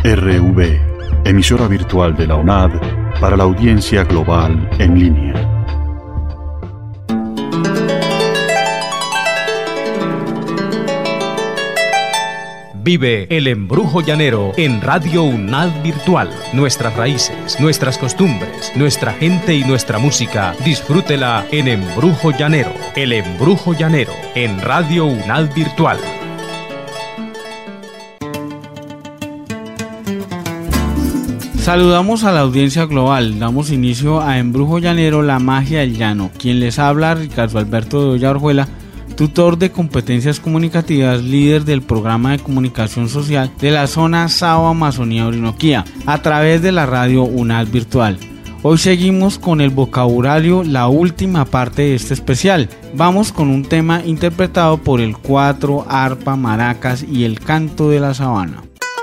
RV, emisora virtual de la UNAD para la audiencia global en línea. Vive el embrujo llanero en Radio UNAD Virtual. Nuestras raíces, nuestras costumbres, nuestra gente y nuestra música. Disfrútela en Embrujo Llanero. El embrujo llanero en Radio UNAD Virtual. Saludamos a la audiencia global. Damos inicio a Embrujo Llanero, la magia del llano. Quien les habla, Ricardo Alberto de Oya Orjuela, tutor de competencias comunicativas, líder del programa de comunicación social de la zona Sao Amazonía Orinoquía, a través de la radio UNAD Virtual. Hoy seguimos con el vocabulario, la última parte de este especial. Vamos con un tema interpretado por el cuatro, arpa, maracas y el canto de la sabana.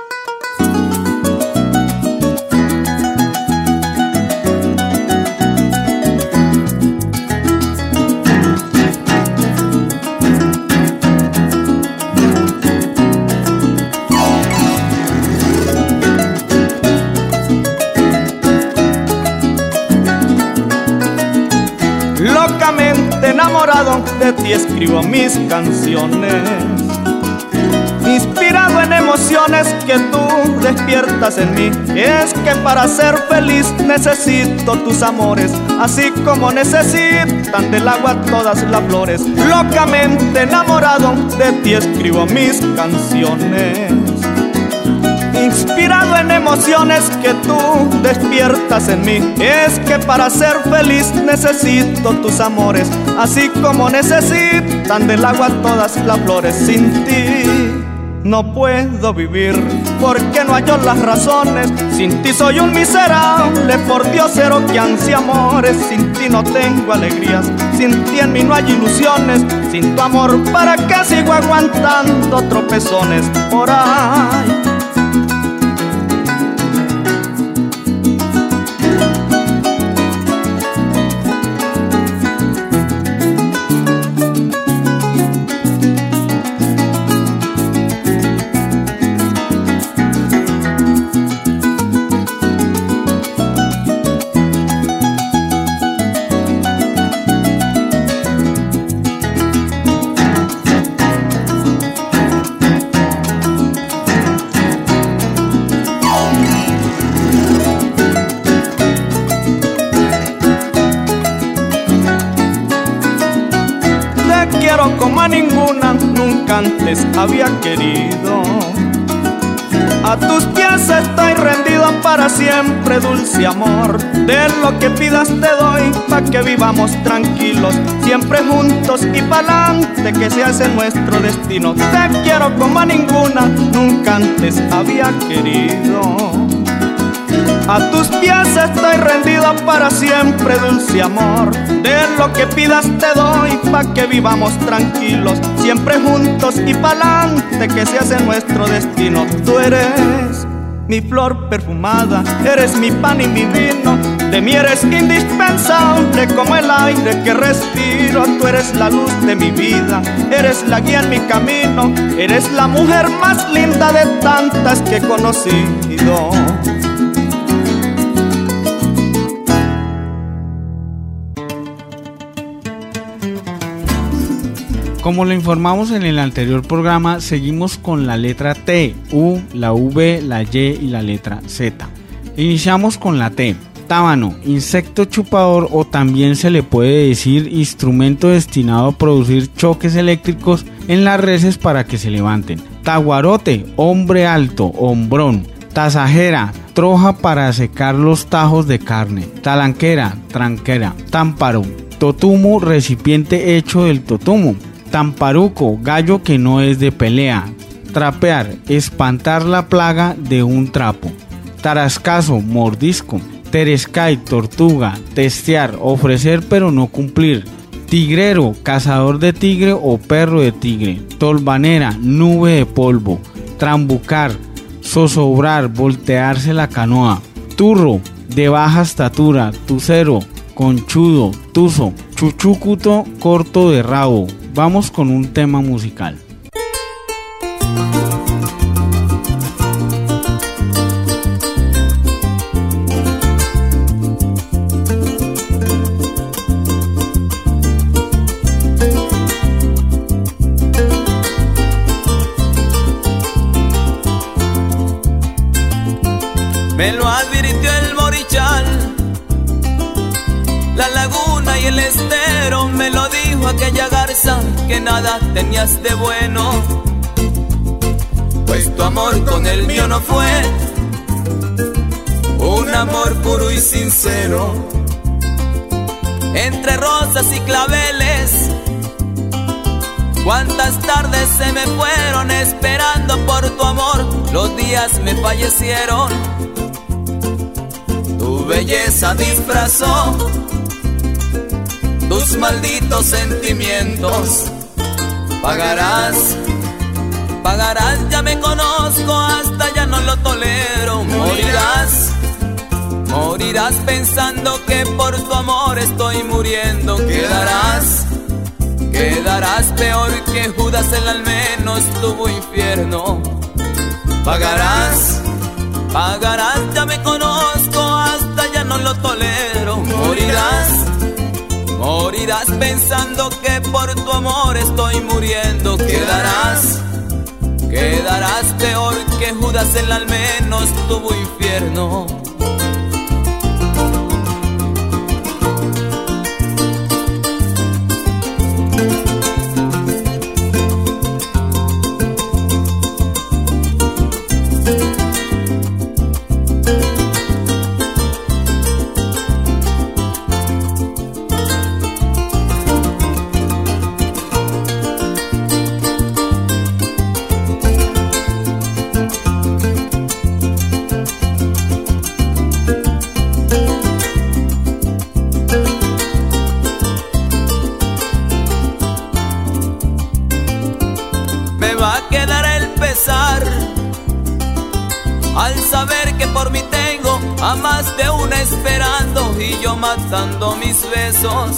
Enamorado de ti escribo mis canciones, inspirado en emociones que tú despiertas en mí. Es que para ser feliz necesito tus amores, así como necesitan del agua todas las flores. Locamente enamorado de ti escribo mis canciones, inspirado en emociones que tú despiertas en mí. Es que para ser feliz necesito tus amores, así como necesitan del agua todas las flores. Sin ti no puedo vivir, porque no hallo las razones. Sin ti soy un miserable, por Dios cero que ansía amores. Sin ti no tengo alegrías, sin ti en mí no hay ilusiones. Sin tu amor, ¿para qué sigo aguantando tropezones por ahí? Como a ninguna nunca antes había querido. A tus pies estoy rendido para siempre, dulce amor. De lo que pidas te doy, pa' que vivamos tranquilos, siempre juntos y pa'lante, que se hace nuestro destino. Te quiero como a ninguna nunca antes había querido. A tus pies estoy rendido para siempre, dulce amor. De lo que pidas te doy, pa' que vivamos tranquilos, siempre juntos y pa'lante, que se hace nuestro destino. Tú eres mi flor perfumada, eres mi pan y mi vino. De mí eres indispensable como el aire que respiro. Tú eres la luz de mi vida, eres la guía en mi camino. Eres la mujer más linda de tantas que he conocido. Como lo informamos en el anterior programa, seguimos con la letra T, U, la V, la Y y la letra Z. Iniciamos con la T. Tábano, insecto chupador, o también se le puede decir instrumento destinado a producir choques eléctricos en las reses para que se levanten. Taguarote, hombre alto, hombrón. Tasajera, troja para secar los tajos de carne. Talanquera, tranquera. Támparo, totumo, recipiente hecho del totumo. Tamparuco, gallo que no es de pelea. Trapear, espantar la plaga de un trapo. Tarascazo, mordisco. Terescay, tortuga. Testear, ofrecer pero no cumplir. Tigrero, cazador de tigre o perro de tigre. Tolvanera, nube de polvo. Trambucar, zozobrar, voltearse la canoa. Turro, de baja estatura. Tucero, conchudo, tuzo. Chuchucuto, corto de rabo. Vamos con un tema musical. me lo advirtió el Morichal. La laguna y el estero me lo dijo aquella garza, que nada tenías de bueno, pues tu amor con el mío no fue un amor puro y sincero. Entre rosas y claveles, cuántas tardes se me fueron esperando por tu amor, los días me fallecieron. Tu belleza disfrazó tus malditos sentimientos. Pagarás, pagarás, ya me conozco, hasta ya no lo tolero. Morirás, morirás pensando que por tu amor estoy muriendo. Quedarás, quedarás peor que Judas, él al menos tuvo infierno. Pagarás, pagarás, ya me conozco, hasta ya no lo tolero. Morirás, morirás pensando que por tu amor estoy muriendo. Quedarás, quedarás peor que Judas, él al menos tuvo infierno. Al saber que por mí tengo a más de una esperando, y yo matando mis besos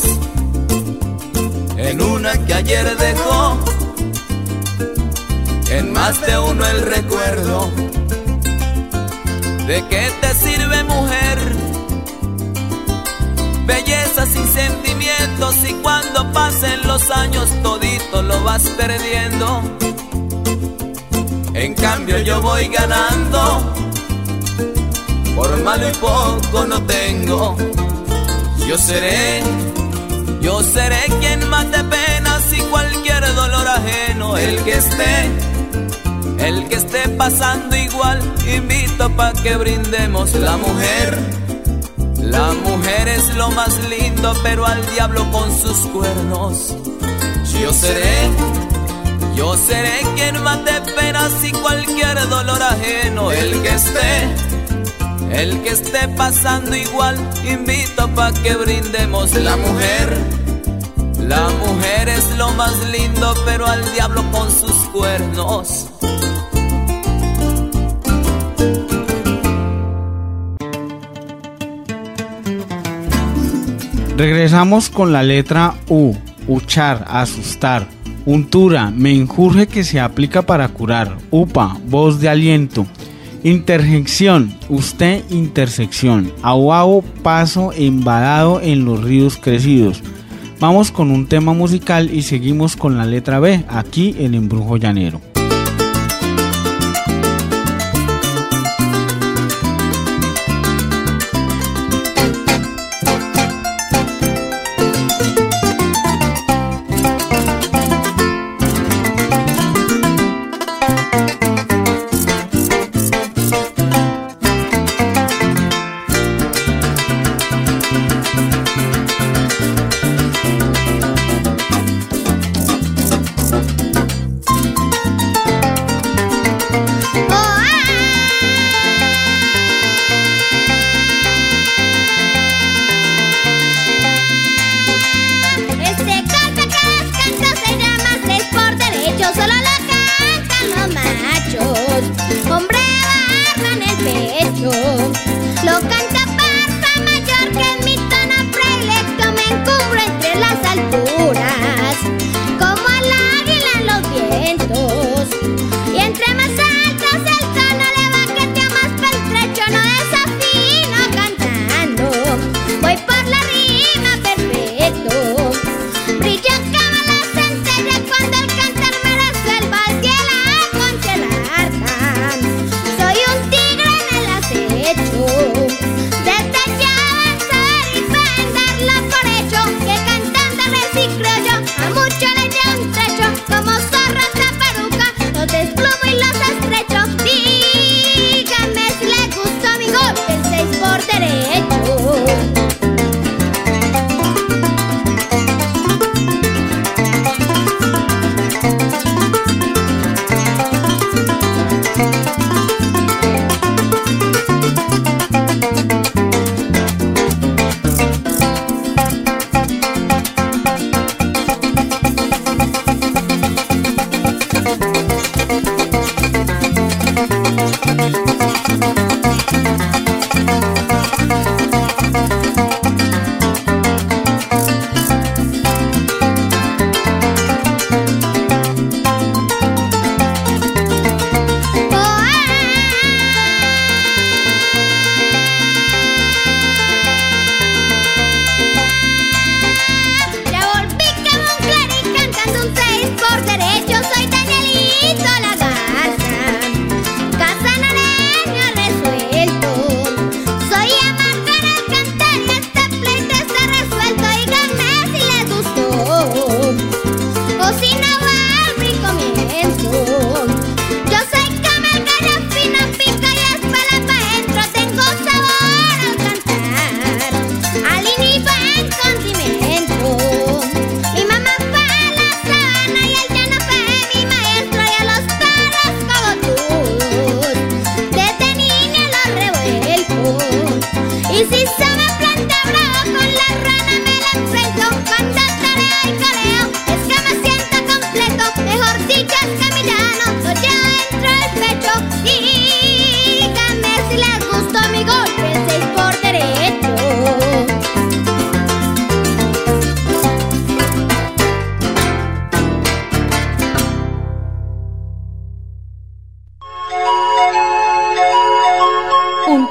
en una que ayer dejó en más de uno el recuerdo. ¿De qué te sirve, mujer? Belleza sin sentimientos, y cuando pasen los años todito lo vas perdiendo. En cambio yo voy ganando, por malo y poco no tengo. Yo seré quien mate penas y cualquier dolor ajeno. El que esté pasando igual, invito pa' que brindemos. La mujer es lo más lindo, pero al diablo con sus cuernos. Yo seré quien mate penas y cualquier dolor ajeno. El que esté pasando igual, invito pa' que brindemos. La mujer es lo más lindo, pero al diablo con sus cuernos. Regresamos con la letra U. Uchar, asustar. Untura, menjurje que se aplica para curar. Upa, voz de aliento. Interjección, usted, intersección. Aguao, paso embadado en los ríos crecidos. Vamos con un tema musical y seguimos con la letra B, aquí en Embrujo Llanero.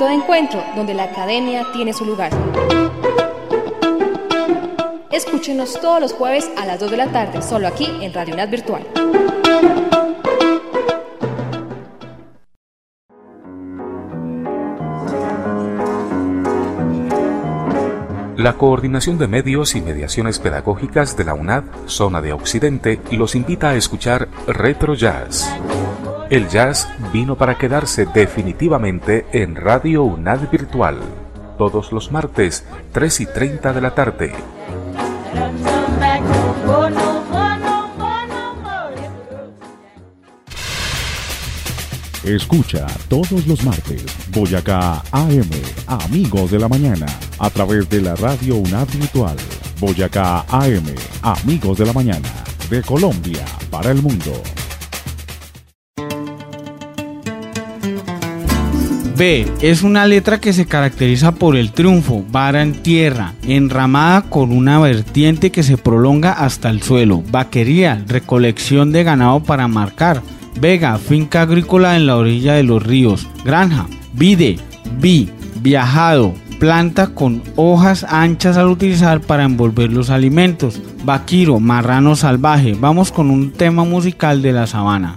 punto de encuentro donde la academia tiene su lugar. Escúchenos todos los jueves a las 2 de la tarde, solo aquí en Radio UNAD Virtual. La Coordinación de Medios y Mediaciones Pedagógicas de la UNAD, Zona de Occidente, los invita a escuchar Retro Jazz. El jazz vino para quedarse definitivamente en Radio UNAD Virtual, todos los martes, 3:30 de la tarde. Escucha todos los martes Boyacá AM, Amigos de la Mañana, a través de la Radio UNAD Virtual. Boyacá AM, Amigos de la Mañana, de Colombia para el mundo. B. Es una letra que se caracteriza por el triunfo, vara en tierra, enramada con una vertiente que se prolonga hasta el suelo, vaquería, recolección de ganado para marcar, vega, finca agrícola en la orilla de los ríos, granja, vide, viajado, planta con hojas anchas al utilizar para envolver los alimentos, vaquiro, marrano salvaje. Vamos con un tema musical de la sabana.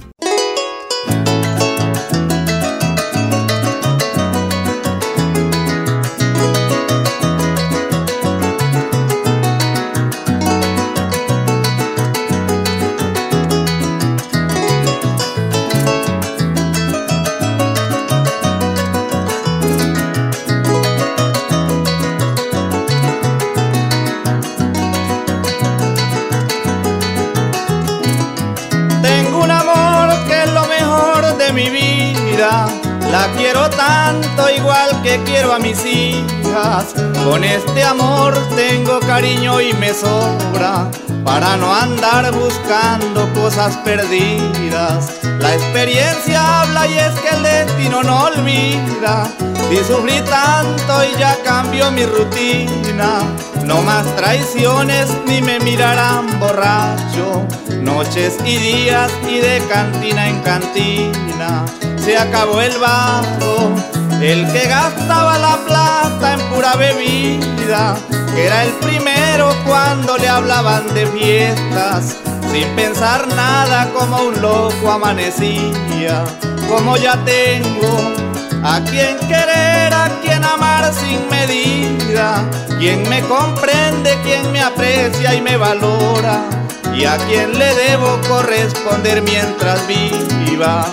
La quiero tanto igual que quiero a mis hijas. Con este amor tengo cariño y me sobra para no andar buscando cosas perdidas. La experiencia habla y es que el destino no olvida. Si sufrí tanto y ya cambió mi rutina, no más traiciones ni me mirarán borracho. Noches y días y de cantina en cantina. Se acabó el vago, el que gastaba la plata en pura bebida, que era el primero cuando le hablaban de fiestas. Sin pensar nada como un loco amanecía. Como ya tengo a quien querer, a quien amar sin medida, quien me comprende, quien me aprecia y me valora, y a quien le debo corresponder mientras viva.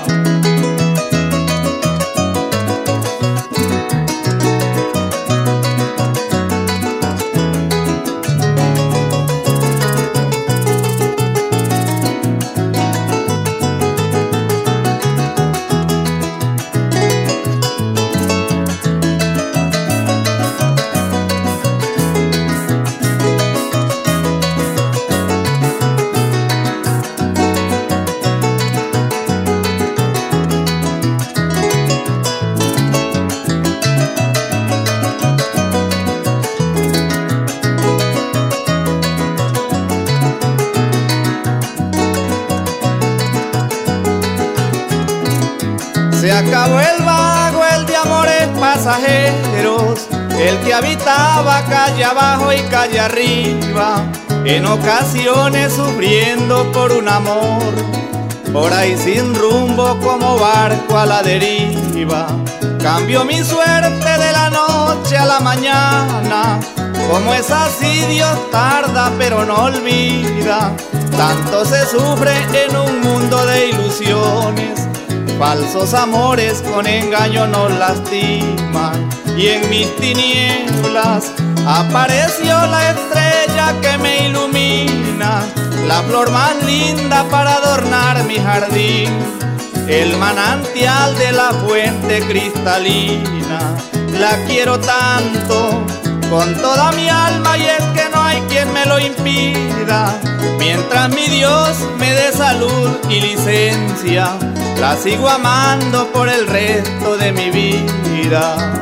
Se acabó el vago, el de amores pasajeros, el que habitaba calle abajo y calle arriba, en ocasiones sufriendo por un amor, por ahí sin rumbo como barco a la deriva. Cambió mi suerte de la noche a la mañana, como es así Dios tarda pero no olvida. Tanto se sufre en un mundo de ilusiones, falsos amores con engaño nos lastiman. Y en mis tinieblas apareció la estrella que me ilumina, la flor más linda para adornar mi jardín, el manantial de la fuente cristalina. La quiero tanto con toda mi alma y es que no hay quien me lo impida. Mientras mi Dios me dé salud y licencia, la sigo amando por el resto de mi vida.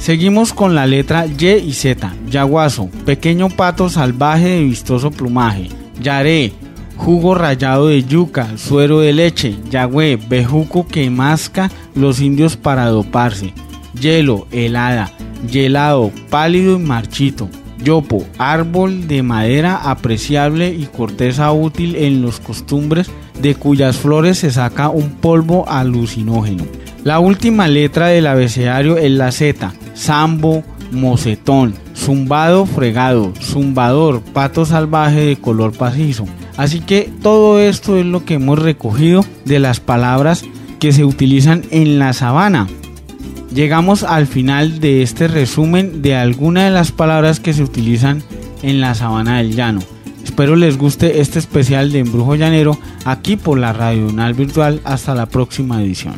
Seguimos con la letra Y y Z. Yaguazo, pequeño pato salvaje de vistoso plumaje. Yaré, jugo rallado de yuca, suero de leche. Yagüe, bejuco que masca los indios para doparse. Hielo, helada, hielado, pálido y marchito. Yopo, árbol de madera apreciable y corteza útil en los costumbres, de cuyas flores se saca un polvo alucinógeno. La última letra del abecedario es la Z. Sambo, mocetón, zumbado, fregado, zumbador, pato salvaje de color pajizo. Así que todo esto es lo que hemos recogido de las palabras que se utilizan en la sabana. Llegamos al final de este resumen de algunas de las palabras que se utilizan en la sabana del llano. Espero les guste este especial de Embrujo Llanero aquí por la Radio UNAD Virtual. Hasta la próxima edición.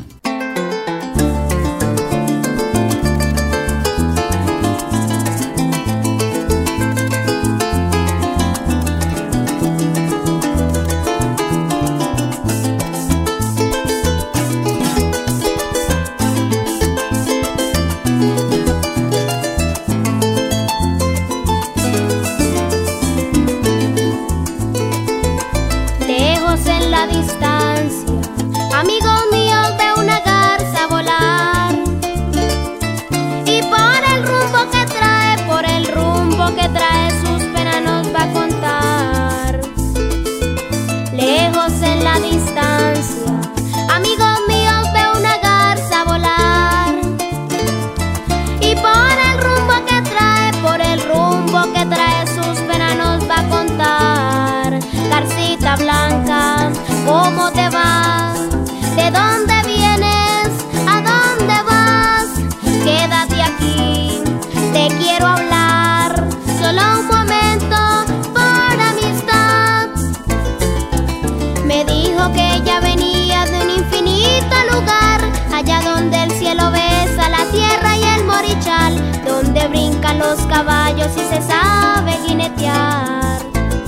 Blanca, ¿cómo te va? ¿De dónde vienes? ¿A dónde vas? Quédate aquí, te quiero hablar, solo un momento por amistad. Me dijo que ella venía de un infinito lugar, allá donde el cielo besa la tierra y el morichal, donde brincan los caballos y se sabe jinetear.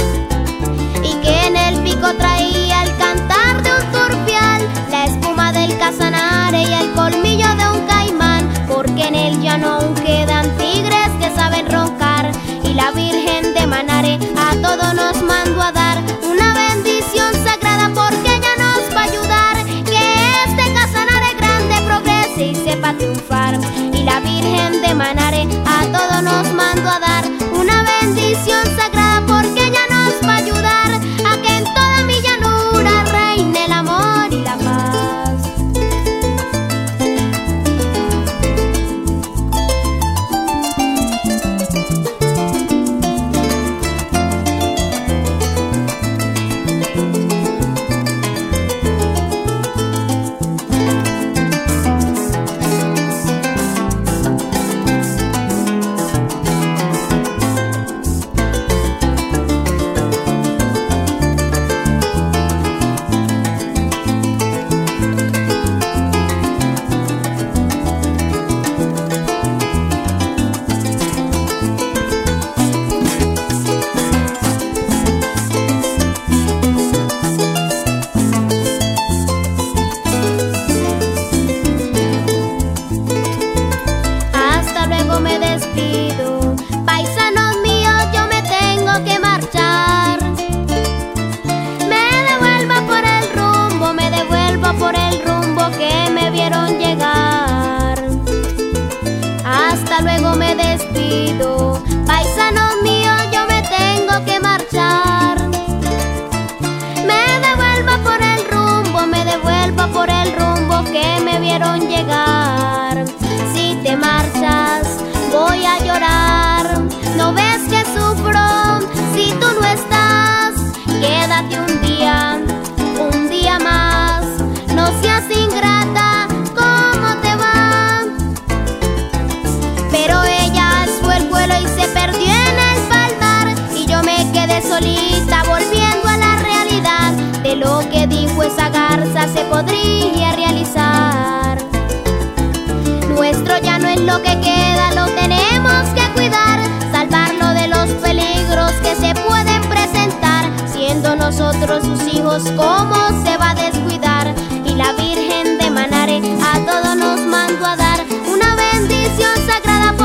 En el pico traía el cantar de un turpial, la espuma del casanare y el colmillo de un caimán, porque en el llano aún quedan tigres que saben roncar, y la Virgen de Manare a todos nos mandó a dar una bendición sagrada, porque ella nos va a ayudar, que este casanare grande progrese y sepa triunfar, y la Virgen de Manare a todos nos mandó a dar una bendición sagrada, porque ella nos va a ayudar a que en toda mi llanura reine el amor y la paz. Llegar. Si te marchas, voy a llorar. ¿No ves que sufro si tú no estás? Quédate un día más. No seas ingrata, ¿cómo te va? Pero ella fue el vuelo y se perdió en el palmar, y yo me quedé solita volviendo a la realidad de lo que dijo esa garza se podría realizar. Nuestro ya no es lo que queda, lo tenemos que cuidar, salvarlo de los peligros que se pueden presentar, siendo nosotros sus hijos, ¿cómo se va a descuidar? Y la Virgen de Manare a todos nos mandó a dar una bendición sagrada,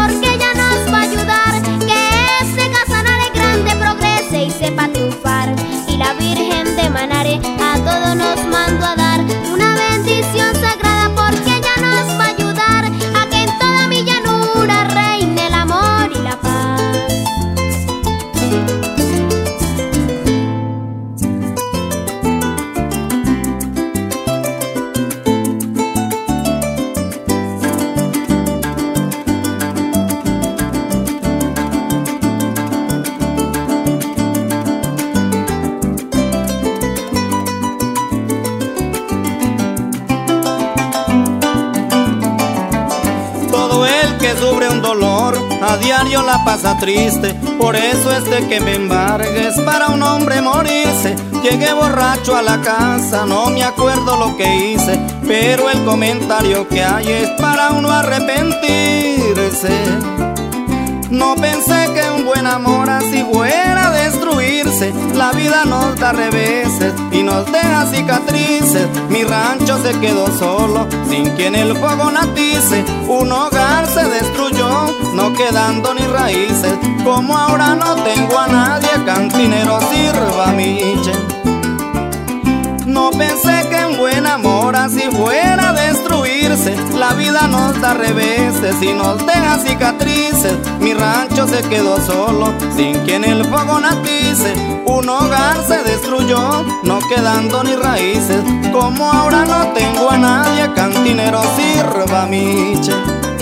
que sufre un dolor, a diario la pasa triste. Por eso es de que me embargues para un hombre morirse. Llegué borracho a la casa, no me acuerdo lo que hice, pero el comentario que hay es para uno arrepentirse. No pensé que un buen amor así fuera a destruirse. La vida nos da reveses y nos deja cicatrices. Mi rancho se quedó solo, sin quien el fuego natice. Un hogar se destruyó, no quedando ni raíces. Como ahora no tengo a nadie, cantinero sirva miche. No pensé que un buen amor así fuera a destruirse. La vida nos da reveses y nos deja cicatrices. Mi rancho se quedó solo, sin quien el fuego natice. Un hogar se destruyó, no quedando ni raíces. Como ahora no tengo a nadie, cantinero sirva miche.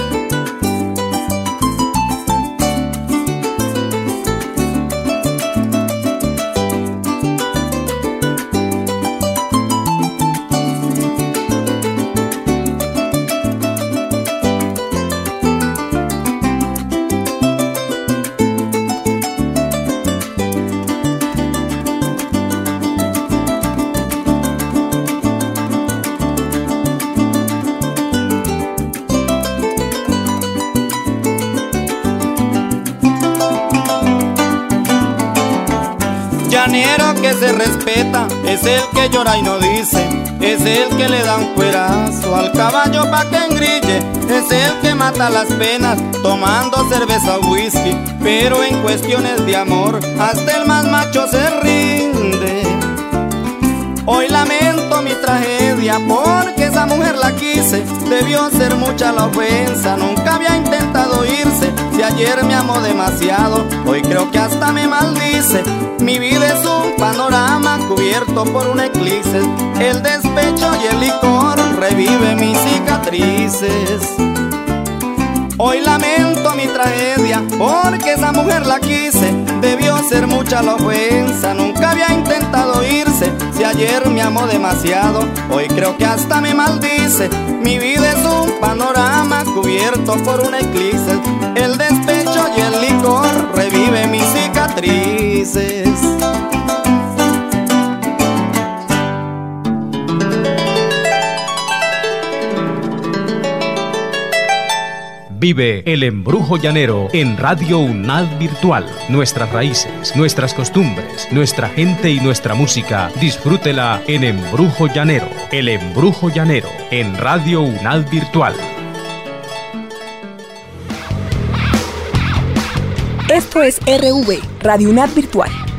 Llanero que se respeta es el que llora y no dice, es el que le da un cuerazo al caballo pa' que engrille, es el que mata las penas tomando cerveza o whisky, pero en cuestiones de amor hasta el más macho se rinde. Hoy lamento mi tragedia porque esa mujer la quise. Debió ser mucha la ofensa, nunca había intentado irse. Si ayer me amó demasiado, hoy creo que hasta me maldice. Mi vida es un panorama cubierto por un eclipse. El despecho y el licor revive mis cicatrices. Hoy lamento mi tragedia porque esa mujer la quise. Debió ser mucha la ofensa, nunca había intentado irse. Si ayer me amó demasiado, hoy creo que hasta me maldice. Mi vida es un panorama cubierto por un eclipse. El despecho y el licor revive mis cicatrices. Vive el embrujo llanero en Radio UNAD Virtual. Nuestras raíces, nuestras costumbres, nuestra gente y nuestra música. Disfrútela en Embrujo Llanero. El embrujo llanero en Radio UNAD Virtual. Esto es RV, Radio UNAD Virtual.